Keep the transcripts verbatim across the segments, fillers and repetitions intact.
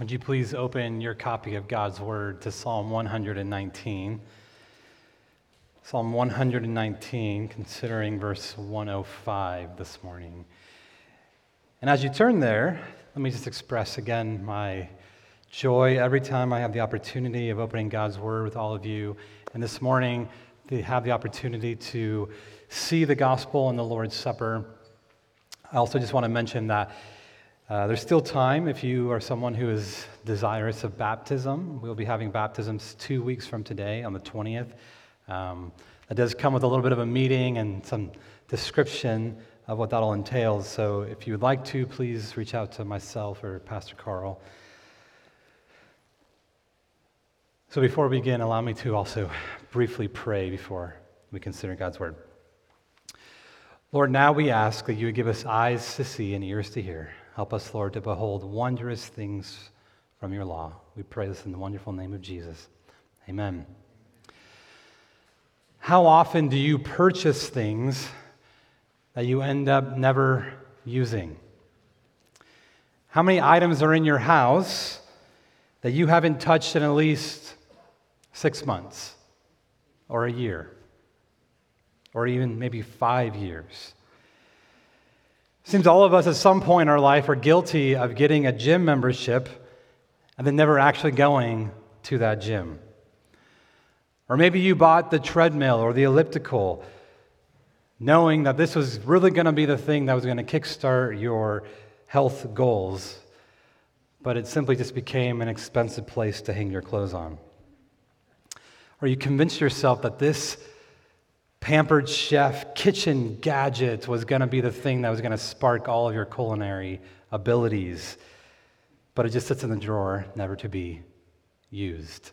Would you please open your copy of God's Word to Psalm one nineteen? Psalm one nineteen, considering verse one oh five this morning. And as you turn there, let me just express again my joy every time I have the opportunity of opening God's Word with all of you. And this morning, to have the opportunity to see the gospel in the Lord's Supper. I also just want to mention that Uh, there's still time if you are someone who is desirous of baptism. We'll be having baptisms two weeks from today on the twentieth. Um, that does come with a little bit of a meeting and some description of what that all entails. So if you would like to, please reach out to myself or Pastor Carl. So before we begin, allow me to also briefly pray before we consider God's Word. Lord, now we ask that you would give us eyes to see and ears to hear. Help us, Lord, to behold wondrous things from your law. We pray this in the wonderful name of Jesus. Amen. How often do you purchase things that you end up never using? How many items are in your house that you haven't touched in at least six months or a year or even maybe five years? Seems all of us at some point in our life are guilty of getting a gym membership and then never actually going to that gym. Or maybe you bought the treadmill or the elliptical knowing that this was really going to be the thing that was going to kickstart your health goals, but it simply just became an expensive place to hang your clothes on. Or you convinced yourself that this Pampered Chef kitchen gadget was going to be the thing that was going to spark all of your culinary abilities, but it just sits in the drawer, never to be used.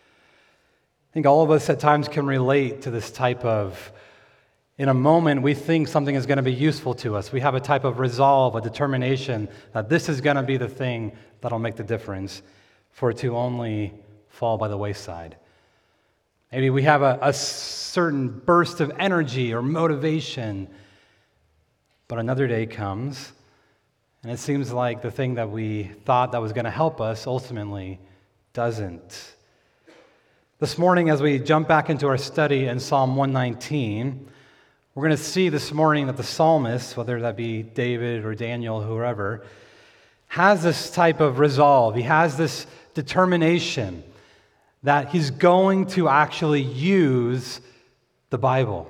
I think all of us at times can relate to this type of, in a moment we think something is going to be useful to us. We have a type of resolve, a determination that this is going to be the thing that'll make the difference, for it to only fall by the wayside. Maybe we have a, a certain burst of energy or motivation, but another day comes, and it seems like the thing that we thought that was going to help us ultimately doesn't. This morning, as we jump back into our study in Psalm one nineteen, we're going to see this morning that the psalmist, whether that be David or Daniel, whoever, has this type of resolve. He has this determination that he's going to actually use the Bible.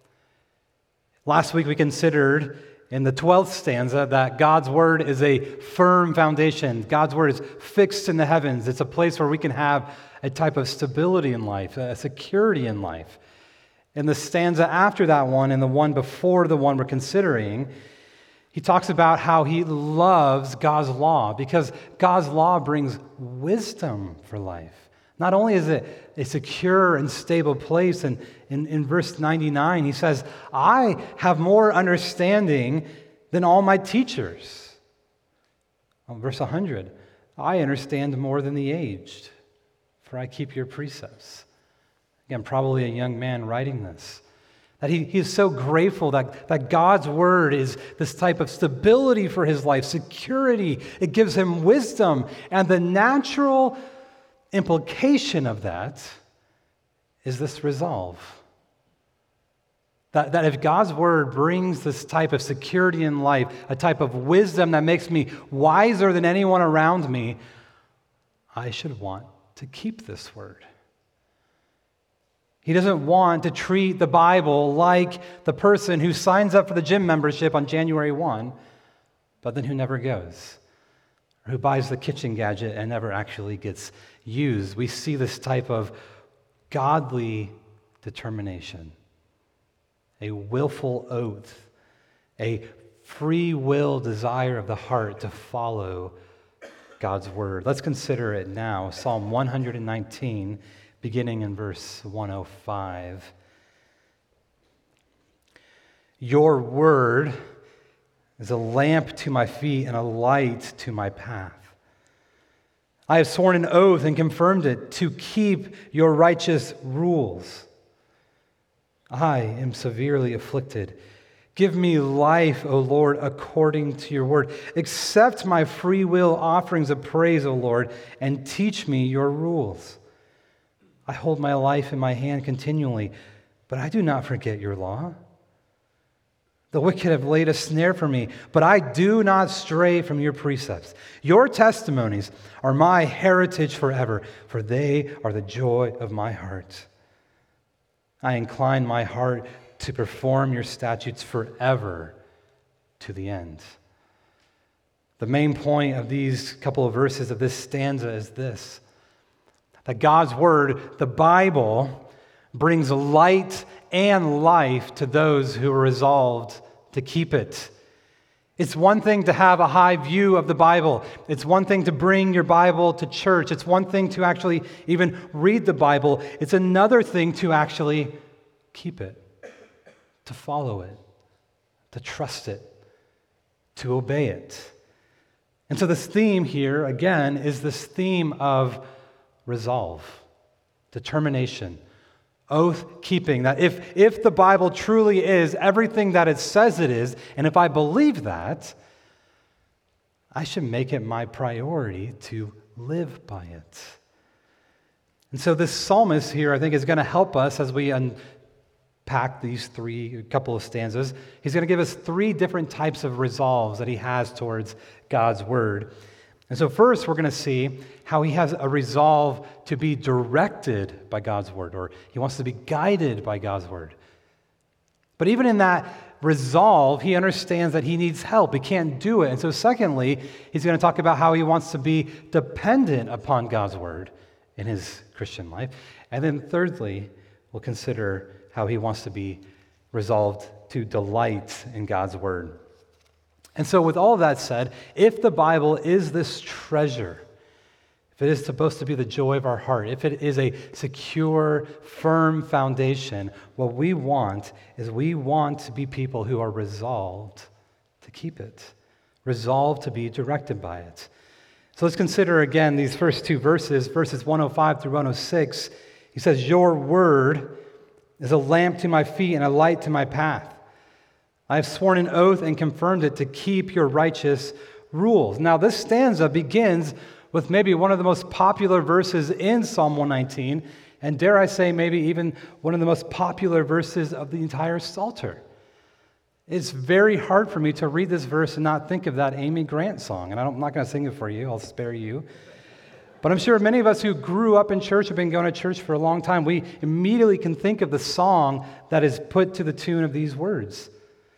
Last week we considered in the twelfth stanza that God's Word is a firm foundation. God's Word is fixed in the heavens. It's a place where we can have a type of stability in life, a security in life. In the stanza after that one and the one before the one we're considering, he talks about how he loves God's law because God's law brings wisdom for life. Not only is it a secure and stable place, and in, in verse ninety-nine, he says, I have more understanding than all my teachers. On verse one hundred, I understand more than the aged, for I keep your precepts. Again, probably a young man writing this. That he, he is so grateful that, that God's Word is this type of stability for his life, security. It gives him wisdom, and the natural implication of that is this resolve. That, that if God's Word brings this type of security in life, a type of wisdom that makes me wiser than anyone around me, I should want to keep this Word. He doesn't want to treat the Bible like the person who signs up for the gym membership on January first, but then who never goes, or who buys the kitchen gadget and never actually gets used. We see this type of godly determination, a willful oath, a free will desire of the heart to follow God's Word. Let's consider it now. Psalm one nineteen, beginning in verse one oh five. Your word is a lamp to my feet and a light to my path. I have sworn an oath and confirmed it to keep your righteous rules. I am severely afflicted. Give me life, O Lord, according to your word. Accept my free will offerings of praise, O Lord, and teach me your rules. I hold my life in my hand continually, but I do not forget your law. The wicked have laid a snare for me, but I do not stray from your precepts. Your testimonies are my heritage forever, for they are the joy of my heart. I incline my heart to perform your statutes forever to the end. The main point of these couple of verses of this stanza is this: that God's word, the Bible, brings light and life to those who are resolved to keep it. It's one thing to have a high view of the Bible. It's one thing to bring your Bible to church. It's one thing to actually even read the Bible. It's another thing to actually keep it, to follow it, to trust it, to obey it. And so this theme here, again, is this theme of resolve, determination, oath-keeping, that if, if the Bible truly is everything that it says it is, and if I believe that, I should make it my priority to live by it. And so this psalmist here, I think, is going to help us as we unpack these three, a couple of stanzas. He's going to give us three different types of resolves that he has towards God's word. And so first, we're going to see how he has a resolve to be directed by God's word, or he wants to be guided by God's word. But even in that resolve, he understands that he needs help. He can't do it. And so secondly, he's going to talk about how he wants to be dependent upon God's word in his Christian life. And then thirdly, we'll consider how he wants to be resolved to delight in God's word. And so with all of that said, if the Bible is this treasure, if it is supposed to be the joy of our heart, if it is a secure, firm foundation, what we want is we want to be people who are resolved to keep it, resolved to be directed by it. So let's consider again these first two verses, verses one oh five through one oh six. He says, your word is a lamp to my feet and a light to my path. I have sworn an oath and confirmed it to keep your righteous rules. Now, this stanza begins with maybe one of the most popular verses in Psalm one nineteen, and dare I say, maybe even one of the most popular verses of the entire Psalter. It's very hard for me to read this verse and not think of that Amy Grant song, and I'm not going to sing it for you. I'll spare you. But I'm sure many of us who grew up in church, have been going to church for a long time, we immediately can think of the song that is put to the tune of these words.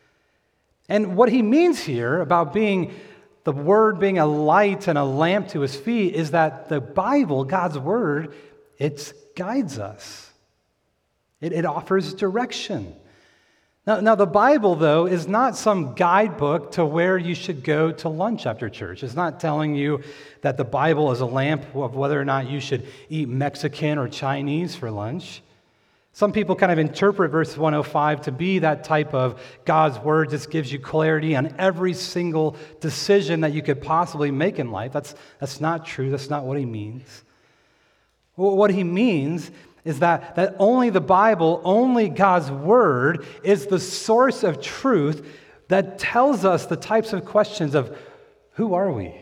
And what he means here about being the word being a light and a lamp to his feet is that the Bible, God's word, it guides us. It, it offers direction. Now, now, the Bible, though, is not some guidebook to where you should go to lunch after church. It's not telling you that the Bible is a lamp of whether or not you should eat Mexican or Chinese for lunch. Some people kind of interpret verse one oh five to be that type of God's word just gives you clarity on every single decision that you could possibly make in life. That's, that's not true. That's not what he means. Well, what he means is that, that only the Bible, only God's word is the source of truth that tells us the types of questions of who are we?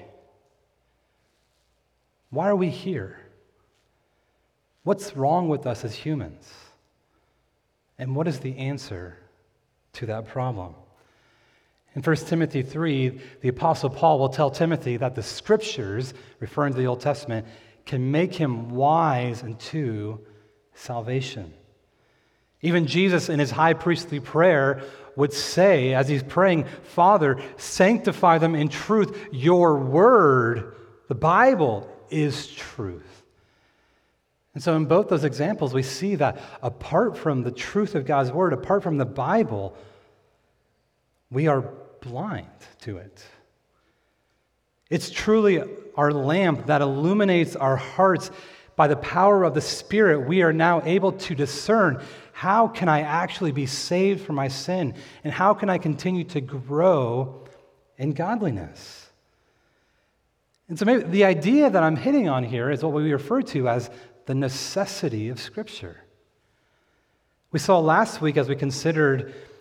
Why are we here? What's wrong with us as humans? And what is the answer to that problem? In First Timothy three, the Apostle Paul will tell Timothy that the Scriptures, referring to the Old Testament, can make him wise unto salvation. Even Jesus, in his high priestly prayer, would say, as he's praying, Father, sanctify them in truth. Your word, the Bible, is truth. And so in both those examples, we see that apart from the truth of God's word, apart from the Bible, we are blind to it. It's truly our lamp that illuminates our hearts. By the power of the Spirit, we are now able to discern, how can I actually be saved from my sin? And how can I continue to grow in godliness? And so maybe the idea that I'm hitting on here is what we refer to as the necessity of Scripture. We saw last week as we considered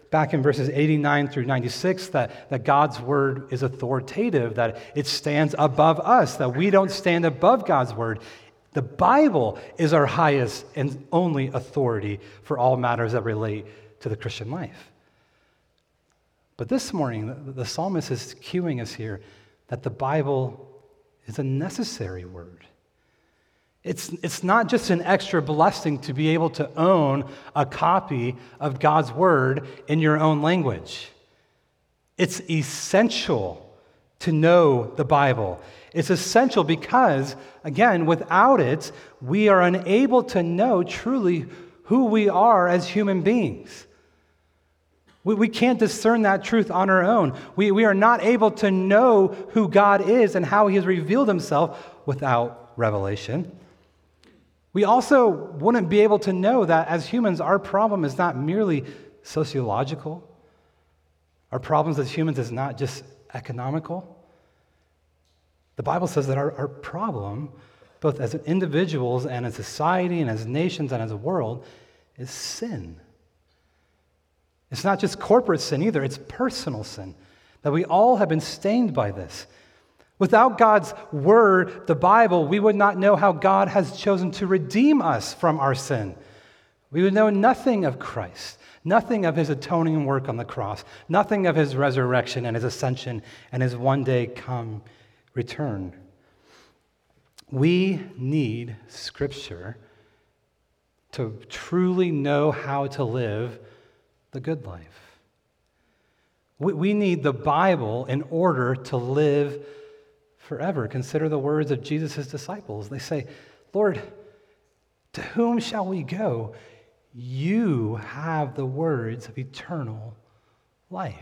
back in verses eighty-nine through ninety-six that, that God's word is authoritative, that it stands above us, that we don't stand above God's word. The Bible is our highest and only authority for all matters that relate to the Christian life. But this morning, the, the psalmist is cueing us here that the Bible is a necessary word. It's, it's not just an extra blessing to be able to own a copy of God's word in your own language. It's essential to know the Bible. It's essential because, again, without it, we are unable to know truly who we are as human beings. We, we can't discern that truth on our own. We, we are not able to know who God is and how he has revealed himself without revelation. We also wouldn't be able to know that as humans, our problem is not merely sociological. Our problems as humans is not just economical. The Bible says that our, our problem, both as individuals and as society and as nations and as a world, is sin. It's not just corporate sin either, it's personal sin. That we all have been stained by this. Without God's word, the Bible, we would not know how God has chosen to redeem us from our sin. We would know nothing of Christ, nothing of his atoning work on the cross, nothing of his resurrection and his ascension and his one day come return. We need Scripture to truly know how to live the good life. We, we need the Bible in order to live forever. Consider the words of Jesus' disciples. They say, Lord, to whom shall we go? You have the words of eternal life.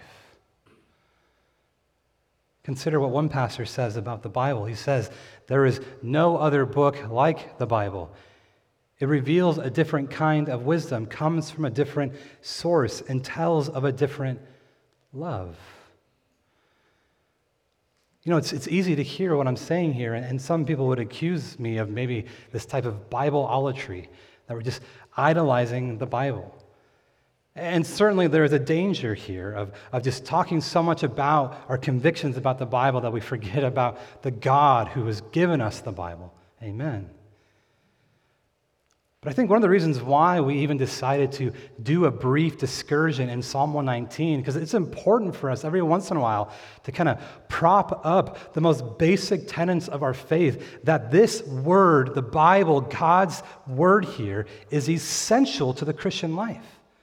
Consider what one pastor says about the Bible. He says, there is no other book like the Bible. It reveals a different kind of wisdom, comes from a different source, and tells of a different love. You know, it's it's easy to hear what I'm saying here, and, and some people would accuse me of maybe this type of Bibleolatry, that we're just idolizing the Bible. And certainly there is a danger here of, of just talking so much about our convictions about the Bible that we forget about the God who has given us the Bible. Amen. But I think one of the reasons why we even decided to do a brief discursion in Psalm one nineteen, because it's important for us every once in a while to kind of prop up the most basic tenets of our faith, that this word, the Bible, God's word here, is essential to the Christian life.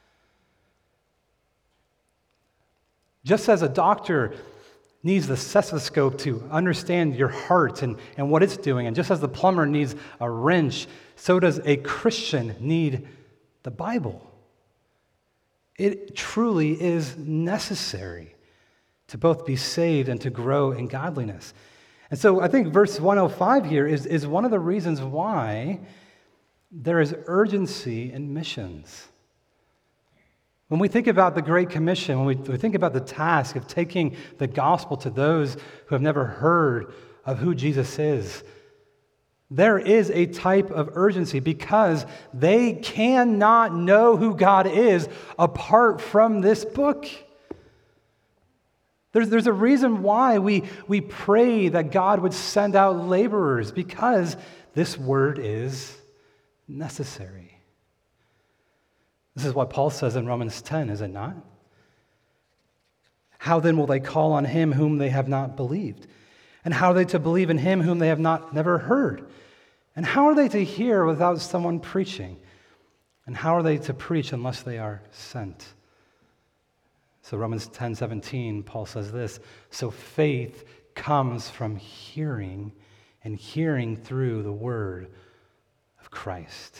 Just as a doctor needs the stethoscope to understand your heart and, and what it's doing, and just as the plumber needs a wrench, so does a Christian need the Bible. It truly is necessary to both be saved and to grow in godliness. And so I think verse one oh five here is, is one of the reasons why there is urgency in missions. When we think about the Great Commission, when we, we think about the task of taking the gospel to those who have never heard of who Jesus is, there is a type of urgency because they cannot know who God is apart from this book. There's, there's a reason why we, we pray that God would send out laborers, because this word is necessary. This is what Paul says in Romans ten, is it not? How then will they call on him whom they have not believed? And how are they to believe in him whom they have not never heard? And how are they to hear without someone preaching? And how are they to preach unless they are sent? So Romans ten seventeen, Paul says this, so faith comes from hearing, and hearing through the word of Christ.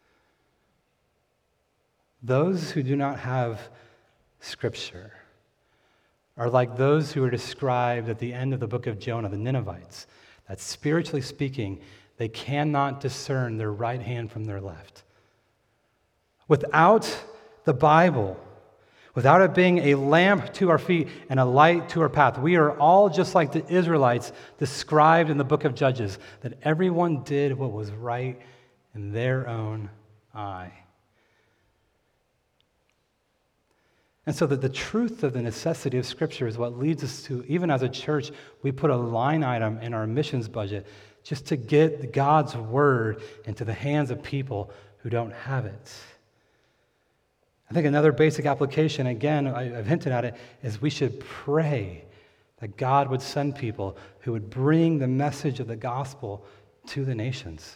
Those who do not have Scripture are like those who are described at the end of the book of Jonah, the Ninevites, that spiritually speaking, they cannot discern their right hand from their left. Without the Bible, without it being a lamp to our feet and a light to our path, we are all just like the Israelites described in the book of Judges, that everyone did what was right in their own eye. And so that the truth of the necessity of Scripture is what leads us to, even as a church, we put a line item in our missions budget just to get God's word into the hands of people who don't have it. I think another basic application, again, I've hinted at it, is we should pray that God would send people who would bring the message of the gospel to the nations.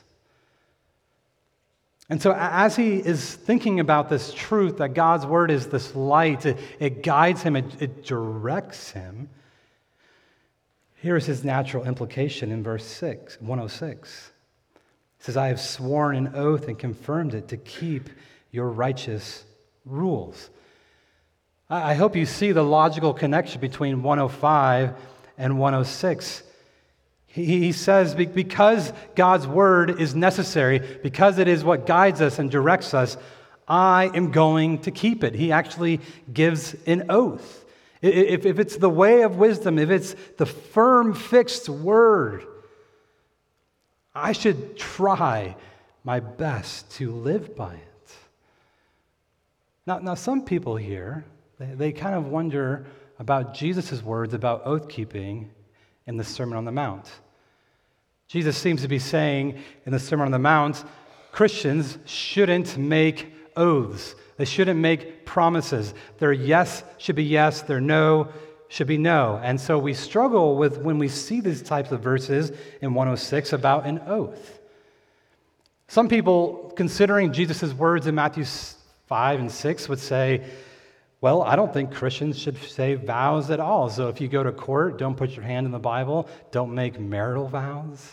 And so as he is thinking about this truth, that God's word is this light, it, it guides him, it, it directs him, here is his natural implication in verse six, one oh six. It says, I have sworn an oath and confirmed it to keep your righteous rules. I hope you see the logical connection between one oh five and one oh six. He says, because God's word is necessary, because it is what guides us and directs us, I am going to keep it. He actually gives an oath. If it's the way of wisdom, if it's the firm, fixed word, I should try my best to live by it. Now, now some people here, they, they kind of wonder about Jesus' words about oath-keeping in the Sermon on the Mount. Jesus seems to be saying in the Sermon on the Mount, Christians shouldn't make oaths. They shouldn't make promises. Their yes should be yes, their no should be no. And so we struggle with when we see these types of verses in one oh six about an oath. Some people, considering Jesus' words in Matthew five and six, would say, well, I don't think Christians should say vows at all. So if you go to court, don't put your hand in the Bible. Don't make marital vows.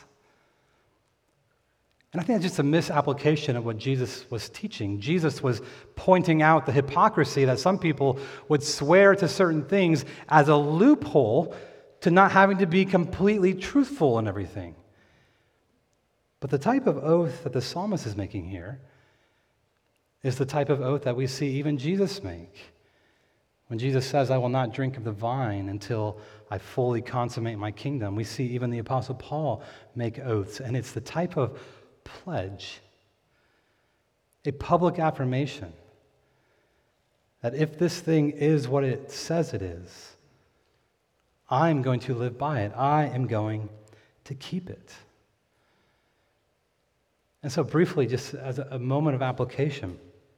And I think that's just a misapplication of what Jesus was teaching. Jesus was pointing out the hypocrisy that some people would swear to certain things as a loophole to not having to be completely truthful in everything. But the type of oath that the psalmist is making here is the type of oath that we see even Jesus make. When Jesus says, I will not drink of the vine until I fully consummate my kingdom, we see even the Apostle Paul make oaths. And it's the type of pledge, a public affirmation, that if this thing is what it says it is, I'm going to live by it. I am going to keep it. And so briefly, just as a moment of application,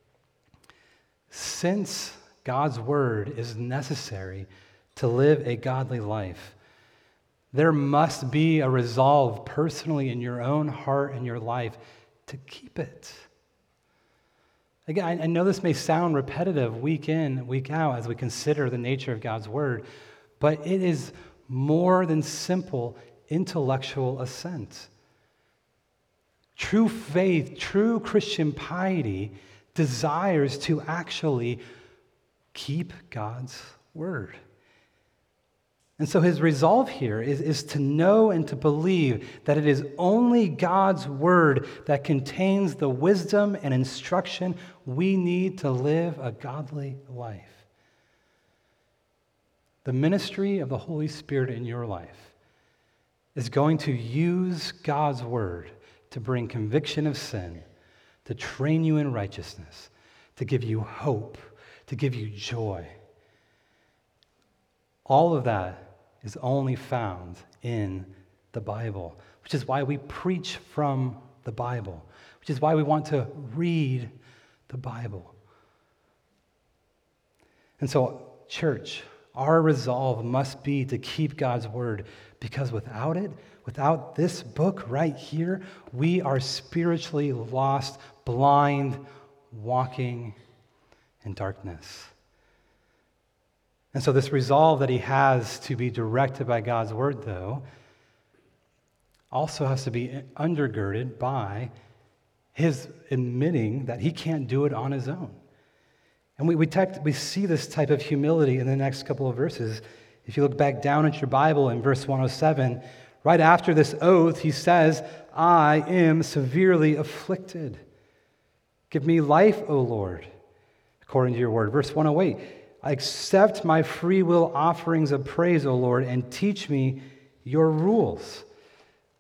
since God's word is necessary to live a godly life, there must be a resolve personally in your own heart and your life to keep it. Again, I know this may sound repetitive week in, week out as we consider the nature of God's word, but it is more than simple intellectual assent. True faith, true Christian piety desires to actually keep God's word. And so his resolve here is, is to know and to believe that it is only God's word that contains the wisdom and instruction we need to live a godly life. The ministry of the Holy Spirit in your life is going to use God's word to bring conviction of sin, to train you in righteousness, to give you hope, to give you joy. All of that is only found in the Bible, which is why we preach from the Bible, which is why we want to read the Bible. And so, church, our resolve must be to keep God's word, because without it, without this book right here, we are spiritually lost, blind, walking in darkness. And so this resolve that he has to be directed by God's word, though, also has to be undergirded by his admitting that he can't do it on his own. And we we, typed, we see this type of humility in the next couple of verses. If you look back down at your Bible in verse one oh seven, right after this oath, he says, I am severely afflicted. Give me life, O Lord, according to your word. Verse one oh eight, I accept my free will offerings of praise, O Lord, and teach me your rules.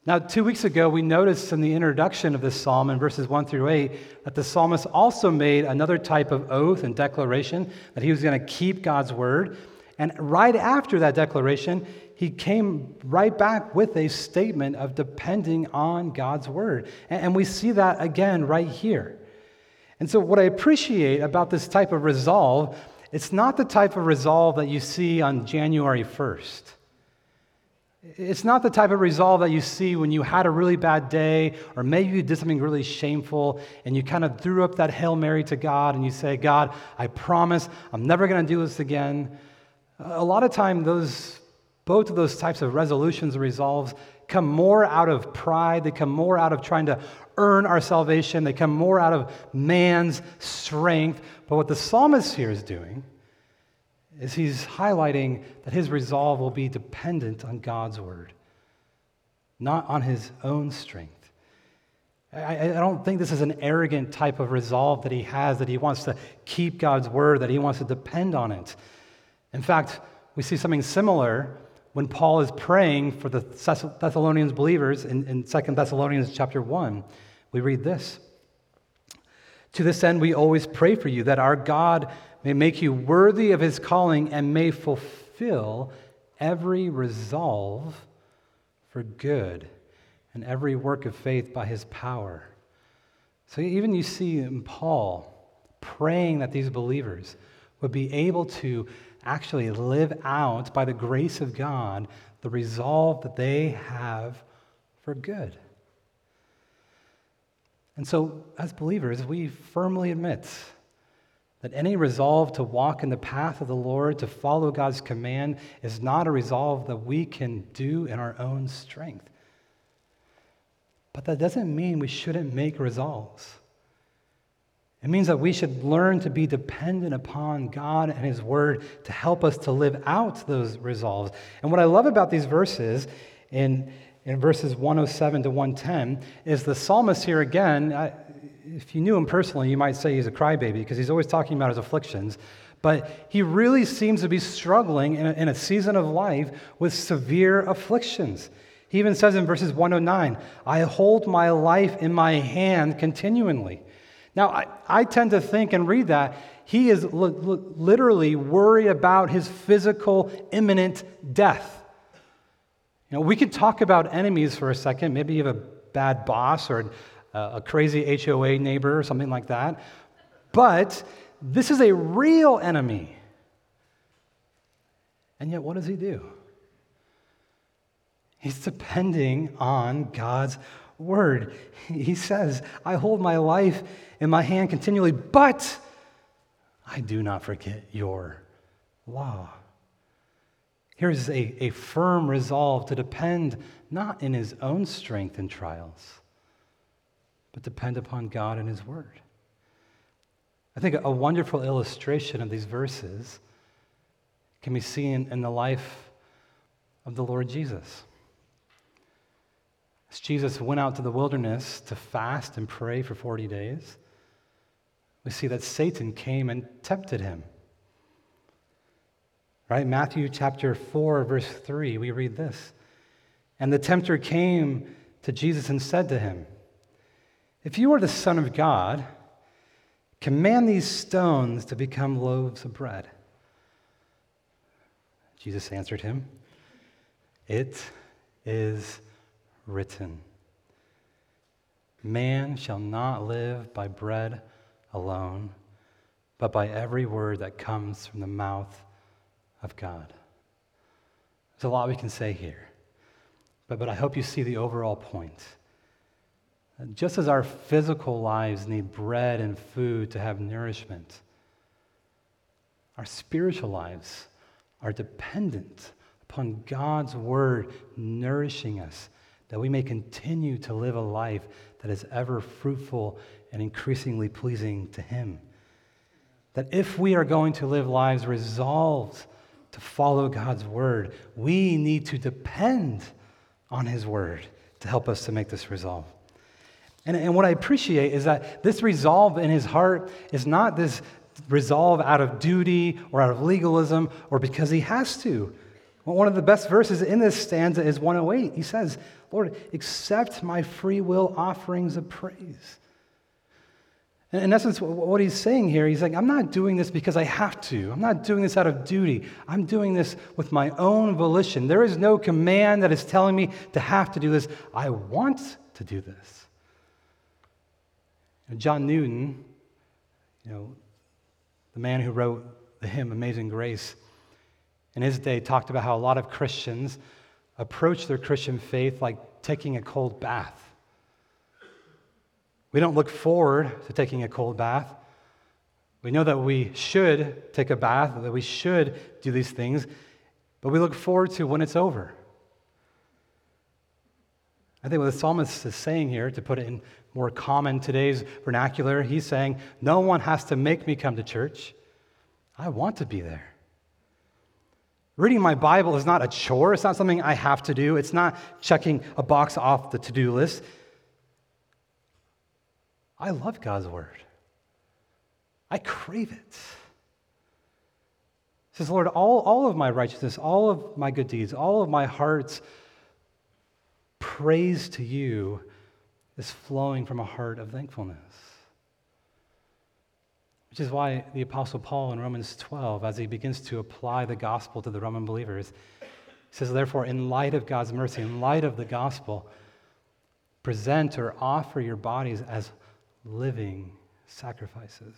Now, two weeks ago, we noticed in the introduction of this psalm in verses one through eight that the psalmist also made another type of oath and declaration that he was going to keep God's word. And right after that declaration, he came right back with a statement of depending on God's word. And we see that again right here. And so what I appreciate about this type of resolve, it's not the type of resolve that you see on January first. It's not the type of resolve that you see when you had a really bad day, or maybe you did something really shameful, and you kind of threw up that Hail Mary to God, and you say, God, I promise I'm never going to do this again. A lot of time, those both of those types of resolutions and resolves come more out of pride. They come more out of trying to earn our salvation. They come more out of man's strength. But what the psalmist here is doing is he's highlighting that his resolve will be dependent on God's word, not on his own strength. I, I don't think this is an arrogant type of resolve that he has, that he wants to keep God's word, that he wants to depend on it. In fact, we see something similar when Paul is praying for the Thessalonians believers in, in Second Thessalonians chapter one. We read this. To this end, we always pray for you, that our God may make you worthy of his calling and may fulfill every resolve for good and every work of faith by his power. So even you see in Paul praying that these believers would be able to actually live out, by the grace of God, the resolve that they have for good. And so, as believers, we firmly admit that any resolve to walk in the path of the Lord, to follow God's command, is not a resolve that we can do in our own strength. But that doesn't mean we shouldn't make resolves. It means that we should learn to be dependent upon God and his word to help us to live out those resolves. And what I love about these verses in, in verses one oh seven to one ten is the psalmist here again. I, if you knew him personally, you might say he's a crybaby because he's always talking about his afflictions. But he really seems to be struggling in a, in a season of life with severe afflictions. He even says in verses one oh nine, I hold my life in my hand continually. Now, I, I tend to think and read that he is li- li- literally worried about his physical, imminent death. You know, we could talk about enemies for a second. Maybe you have a bad boss or a, a crazy H O A neighbor or something like that. But this is a real enemy. And yet, what does he do? He's depending on God's word. He says, I hold my life in my hand continually, but I do not forget your law. Here's a, a firm resolve to depend not in his own strength in trials, but depend upon God and his word. I think a wonderful illustration of these verses can be seen in the life of the Lord Jesus. As Jesus went out to the wilderness to fast and pray for forty days, we see that Satan came and tempted him. Right? Matthew chapter four, verse three, we read this. And the tempter came to Jesus and said to him, if you are the Son of God, command these stones to become loaves of bread. Jesus answered him, it is written, man shall not live by bread alone, but by every word that comes from the mouth of God. There's a lot we can say here, but, but I hope you see the overall point. Just as our physical lives need bread and food to have nourishment, our spiritual lives are dependent upon God's word nourishing us, that we may continue to live a life that is ever fruitful and increasingly pleasing to him. That if we are going to live lives resolved to follow God's word, we need to depend on his word to help us to make this resolve. And, and what I appreciate is that this resolve in his heart is not this resolve out of duty or out of legalism or because he has to. Well, one of the best verses in this stanza is one oh eight. He says, Lord, accept my free will offerings of praise. And in essence, what he's saying here, he's like, I'm not doing this because I have to. I'm not doing this out of duty. I'm doing this with my own volition. There is no command that is telling me to have to do this. I want to do this. And John Newton, you know, the man who wrote the hymn Amazing Grace, in his day talked about how a lot of Christians approach their Christian faith like taking a cold bath. We don't look forward to taking a cold bath. We know that we should take a bath, that we should do these things, but we look forward to when it's over. I think what the psalmist is saying here, to put it in more common today's vernacular, he's saying, no one has to make me come to church. I want to be there. Reading my Bible is not a chore. It's not something I have to do. It's not checking a box off the to-do list. I love God's word. I crave it. It says, Lord, all, all of my righteousness, all of my good deeds, all of my heart's praise to you is flowing from a heart of thankfulness. Which is why the Apostle Paul in Romans twelve, as he begins to apply the gospel to the Roman believers, he says, therefore, in light of God's mercy, in light of the gospel, present or offer your bodies as living sacrifices.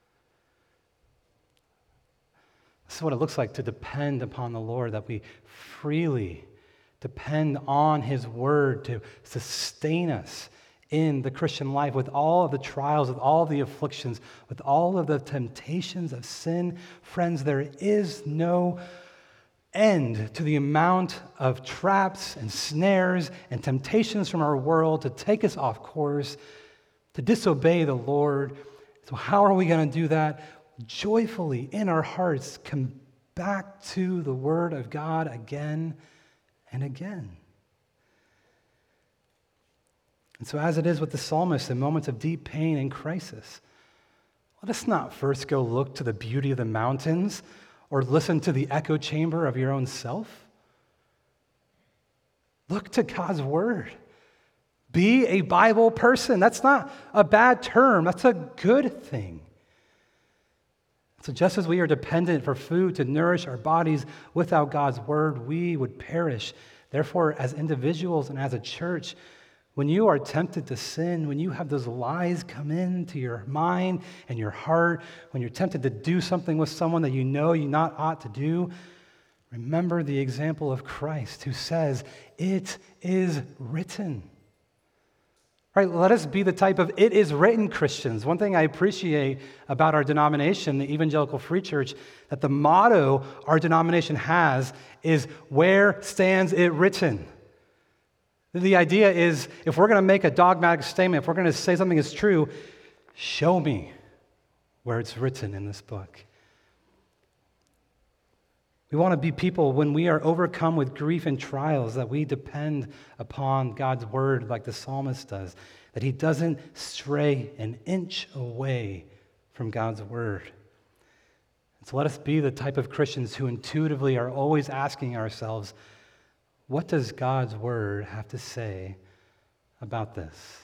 This is what it looks like to depend upon the Lord, that we freely depend on his word to sustain us in the Christian life with all of the trials, with all the afflictions, with all of the temptations of sin. Friends, there is no end to the amount of traps and snares and temptations from our world to take us off course, to disobey the Lord. So how are we going to do that? Joyfully in our hearts, come back to the Word of God again and again. And so as it is with the psalmist in moments of deep pain and crisis, let us not first go look to the beauty of the mountains or listen to the echo chamber of your own self. Look to God's word. Be a Bible person. That's not a bad term. That's a good thing. So just as we are dependent for food to nourish our bodies, without God's word, we would perish. Therefore, as individuals and as a church, when you are tempted to sin, when you have those lies come into your mind and your heart, when you're tempted to do something with someone that you know you not ought to do, remember the example of Christ who says, it is written. Right, let us be the type of it is written Christians. One thing I appreciate about our denomination, the Evangelical Free Church, that the motto our denomination has is, where stands it written? The idea is, if we're going to make a dogmatic statement, if we're going to say something is true, show me where it's written in this book. We want to be people, when we are overcome with grief and trials, that we depend upon God's word like the psalmist does, that he doesn't stray an inch away from God's word. And so let us be the type of Christians who intuitively are always asking ourselves, what does God's word have to say about this?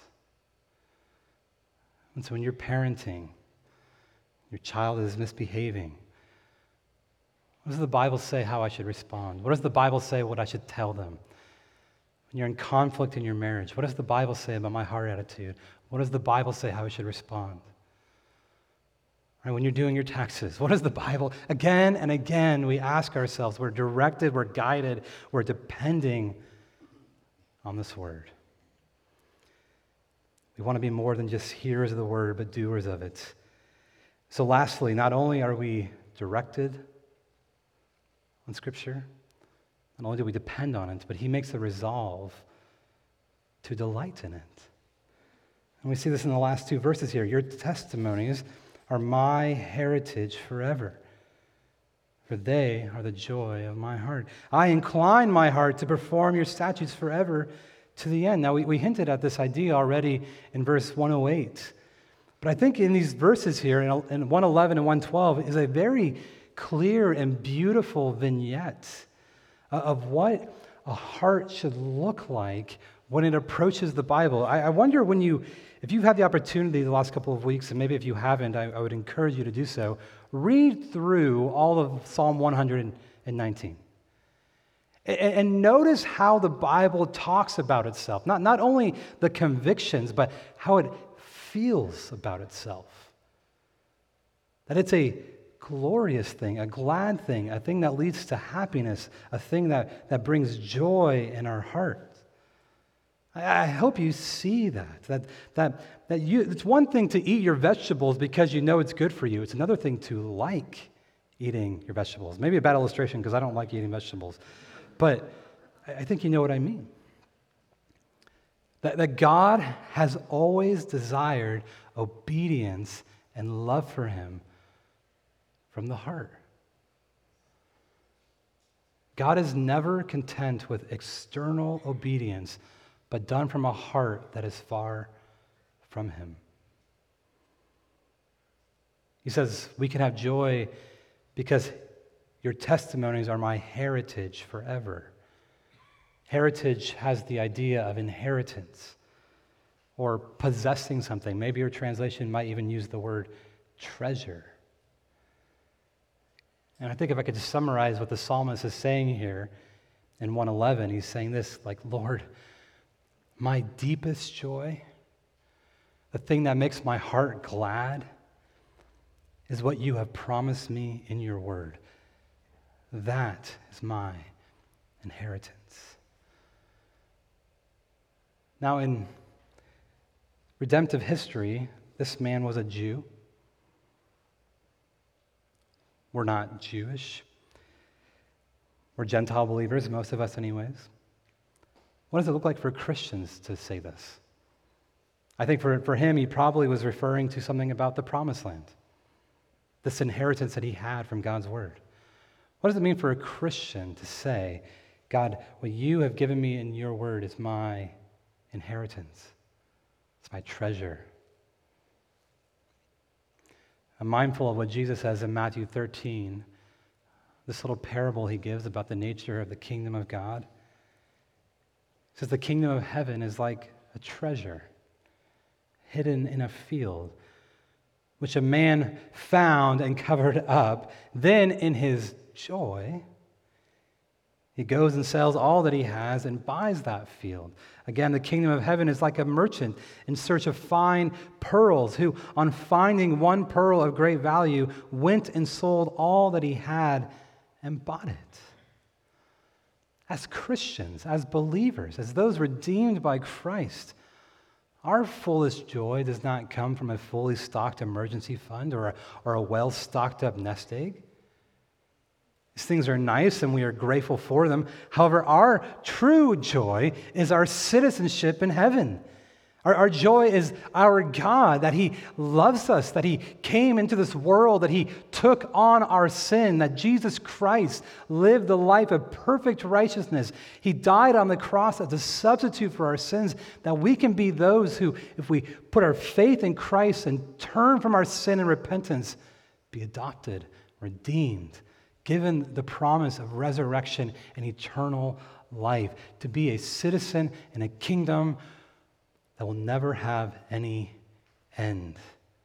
And so when you're parenting, your child is misbehaving, what does the Bible say how I should respond? What does the Bible say what I should tell them? When you're in conflict in your marriage, what does the Bible say about my heart attitude? What does the Bible say how I should respond? Right, when you're doing your taxes, what does the Bible, again and again, we ask ourselves, we're directed, we're guided, we're depending on this word. We want to be more than just hearers of the word, but doers of it. So lastly, not only are we directed on Scripture, not only do we depend on it, but he makes a resolve to delight in it. And we see this in the last two verses here. Your testimonies are my heritage forever, for they are the joy of my heart. I incline my heart to perform your statutes forever to the end. Now, we, we hinted at this idea already in verse one oh eight, but I think in these verses here, in, in one eleven and one twelve, is a very clear and beautiful vignette of what a heart should look like when it approaches the Bible. I, I wonder when you, if you've had the opportunity the last couple of weeks, and maybe if you haven't, I, I would encourage you to do so, read through all of Psalm one hundred nineteen. And, and notice how the Bible talks about itself. Not, not only the convictions, but how it feels about itself. That it's a glorious thing, a glad thing, a thing that leads to happiness, a thing that, that brings joy in our heart. I, I hope you see that. That, that, that you, it's one thing to eat your vegetables because you know it's good for you. It's another thing to like eating your vegetables. Maybe a bad illustration because I don't like eating vegetables. But I think you know what I mean. That, that God has always desired obedience and love for him from the heart. God is never content with external obedience, but done from a heart that is far from him. He says, we can have joy because your testimonies are my heritage forever. Heritage has the idea of inheritance or possessing something. Maybe your translation might even use the word treasure. And I think if I could just summarize what the psalmist is saying here in one eleven, he's saying this, like, Lord, my deepest joy, the thing that makes my heart glad, is what you have promised me in your word. That is my inheritance. Now, in redemptive history, this man was a Jew. We're not Jewish. We're Gentile believers, most of us anyways. What does it look like for Christians to say this? I think for, for him, he probably was referring to something about the promised land, this inheritance that he had from God's word. What does it mean for a Christian to say, God, what you have given me in your word is my inheritance. It's my treasure. I'm mindful of what Jesus says in Matthew thirteen, this little parable he gives about the nature of the kingdom of God. He says the kingdom of heaven is like a treasure hidden in a field, which a man found and covered up. Then in his joy, he goes and sells all that he has and buys that field. Again, the kingdom of heaven is like a merchant in search of fine pearls who, on finding one pearl of great value, went and sold all that he had and bought it. As Christians, as believers, as those redeemed by Christ, our fullest joy does not come from a fully stocked emergency fund or a, or a well-stocked up nest egg. These things are nice and we are grateful for them. However, our true joy is our citizenship in heaven. Our, our joy is our God, that he loves us, that he came into this world, that he took on our sin, that Jesus Christ lived the life of perfect righteousness. He died on the cross as a substitute for our sins, that we can be those who, if we put our faith in Christ and turn from our sin and repentance, be adopted, redeemed, given the promise of resurrection and eternal life, to be a citizen in a kingdom that will never have any end.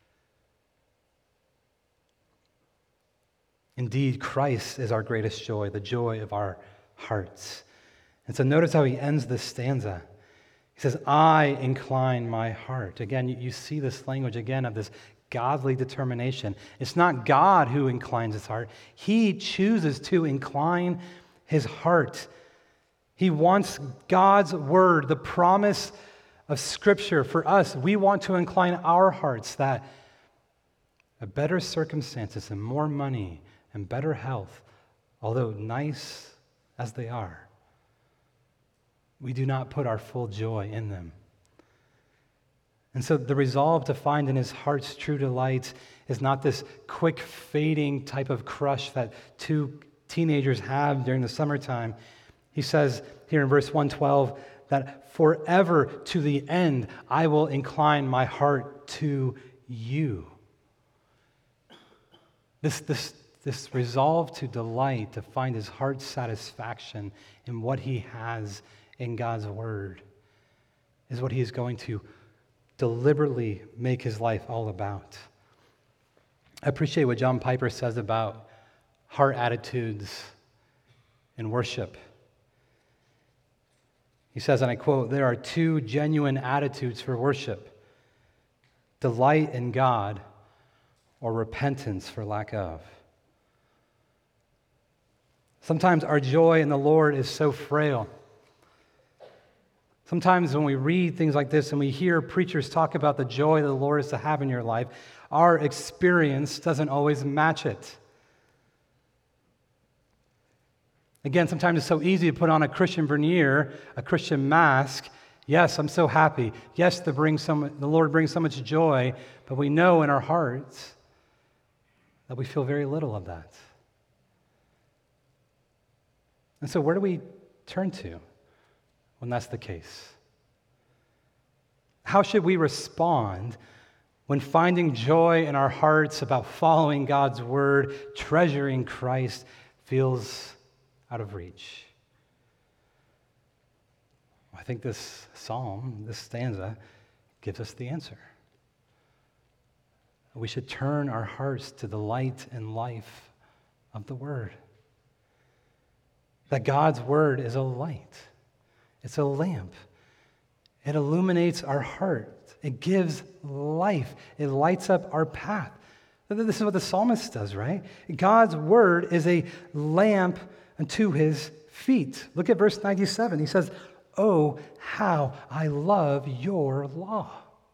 Indeed, Christ is our greatest joy, the joy of our hearts. And so notice how he ends this stanza. He says, I incline my heart. Again, you, you see this language again of this godly determination. It's not God who inclines his heart. He chooses to incline his heart. He wants God's word, the promise of Scripture for us. We want to incline our hearts that a better circumstances and more money and better health, although nice as they are, we do not put our full joy in them. And so the resolve to find in his heart's true delight is not this quick fading type of crush that two teenagers have during the summertime. He says here in verse one twelve that forever to the end I will incline my heart to you. This, this, this resolve to delight, to find his heart's satisfaction in what he has in God's word, is what he's going to deliberately make his life all about. I appreciate what John Piper says about heart attitudes in worship. He says, and I quote, "There are two genuine attitudes for worship: delight in God or repentance for lack of." Sometimes our joy in the Lord is so frail. Sometimes when we read things like this and we hear preachers talk about the joy that the Lord is to have in your life, our experience doesn't always match it. Again, sometimes it's so easy to put on a Christian veneer, a Christian mask. Yes, I'm so happy. Yes, the, bring some, the Lord brings so much joy, but we know in our hearts that we feel very little of that. And so where do we turn to when that's the case? How should we respond when finding joy in our hearts about following God's word, treasuring Christ, feels out of reach? I think this psalm, this stanza, gives us the answer. We should turn our hearts to the light and life of the word. That God's word is a light. It's a lamp. It illuminates our heart. It gives life. It lights up our path. This is what the psalmist does, right? God's word is a lamp unto his feet. Look at verse ninety-seven. He says, "Oh, how I love your law."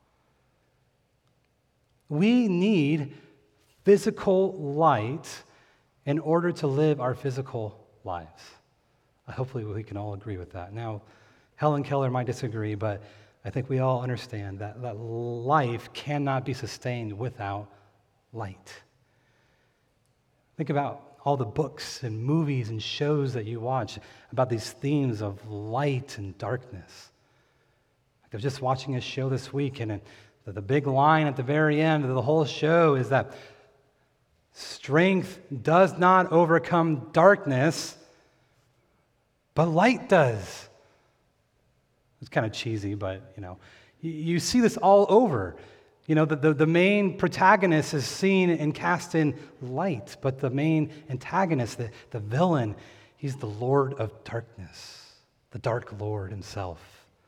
We need physical light in order to live our physical lives. Hopefully we can all agree with that. Now, Helen Keller might disagree, but I think we all understand that, that life cannot be sustained without light. Think about all the books and movies and shows that you watch about these themes of light and darkness. I was just watching a show this week, and the, the big line at the very end of the whole show is that strength does not overcome darkness, but light does. It's kind of cheesy, but, you know, you, you see this all over. You know, the, the, the main protagonist is seen and cast in light, but the main antagonist, the, the villain, he's the Lord of darkness, the dark Lord himself.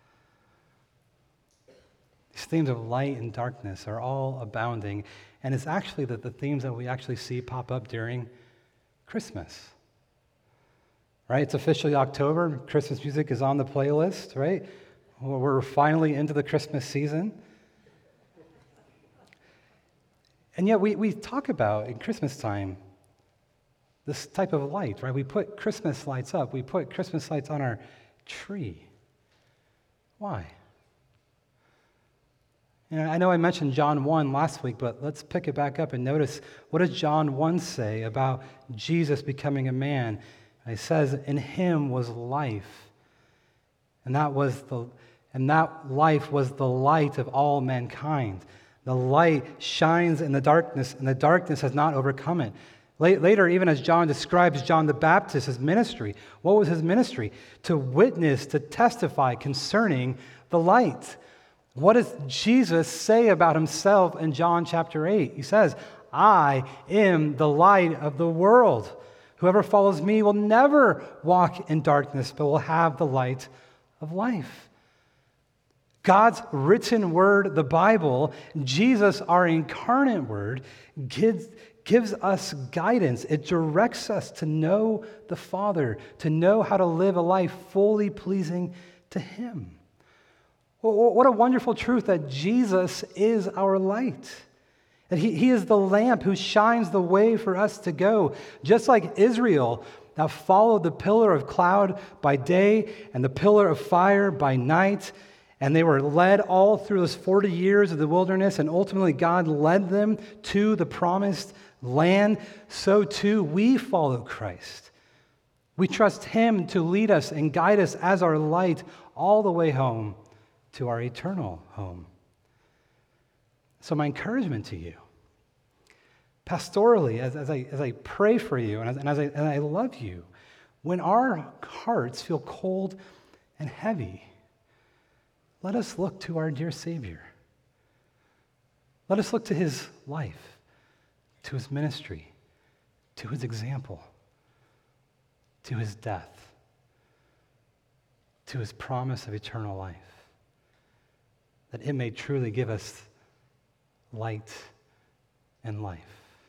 These themes of light and darkness are all abounding, and it's actually the, the themes that we actually see pop up during Christmas. Right? It's officially October. Christmas music is on the playlist, right? We're finally into the Christmas season. And yet we, we talk about, in Christmas time, this type of light, right? We put Christmas lights up. We put Christmas lights on our tree. Why? You know, I know I mentioned John one last week, but let's pick it back up and notice, what does John one say about Jesus becoming a man? He says, "In him was life, and that was the and that life was the light of all mankind. The light shines in the darkness, and the darkness has not overcome it." Later, even as John describes John the Baptist's ministry, what was his ministry? To witness, to testify concerning the light. What does Jesus say about himself in John chapter eight? He says, "I am the light of the world. Whoever follows me will never walk in darkness, but will have the light of life." God's written word, the Bible, Jesus, our incarnate word, gives, gives us guidance. It directs us to know the Father, to know how to live a life fully pleasing to him. Well, what a wonderful truth that Jesus is our light. That he, he is the lamp who shines the way for us to go. Just like Israel that followed the pillar of cloud by day and the pillar of fire by night, and they were led all through those forty years of the wilderness, and ultimately God led them to the promised land, so too we follow Christ. We trust him to lead us and guide us as our light all the way home to our eternal home. So my encouragement to you, pastorally, as, as, I, as I pray for you and as, and, as I, and I love you, when our hearts feel cold and heavy, let us look to our dear Savior. Let us look to his life, to his ministry, to his example, to his death, to his promise of eternal life, that it may truly give us light and life.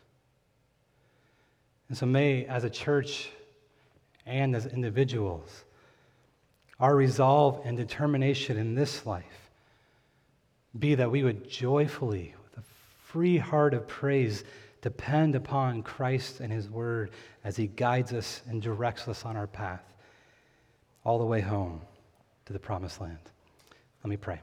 And so may, as a church and as individuals, our resolve and determination in this life be that we would joyfully, with a free heart of praise, depend upon Christ and his word as he guides us and directs us on our path all the way home to the promised land. Let me pray.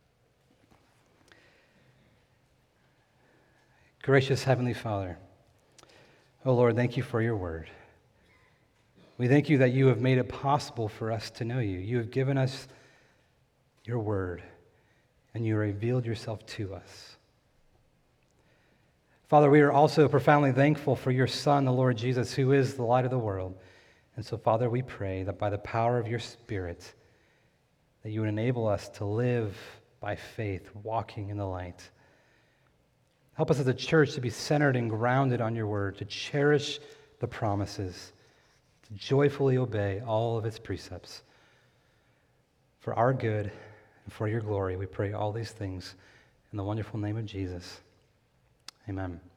Gracious Heavenly Father, oh Lord, thank you for your word. We thank you that you have made it possible for us to know you. You have given us your word, and you revealed yourself to us. Father, we are also profoundly thankful for your Son, the Lord Jesus, who is the light of the world. And so, Father, we pray that by the power of your Spirit, that you would enable us to live by faith, walking in the light. Help us as a church to be centered and grounded on your word, to cherish the promises, to joyfully obey all of its precepts. For our good and for your glory, we pray all these things in the wonderful name of Jesus. Amen.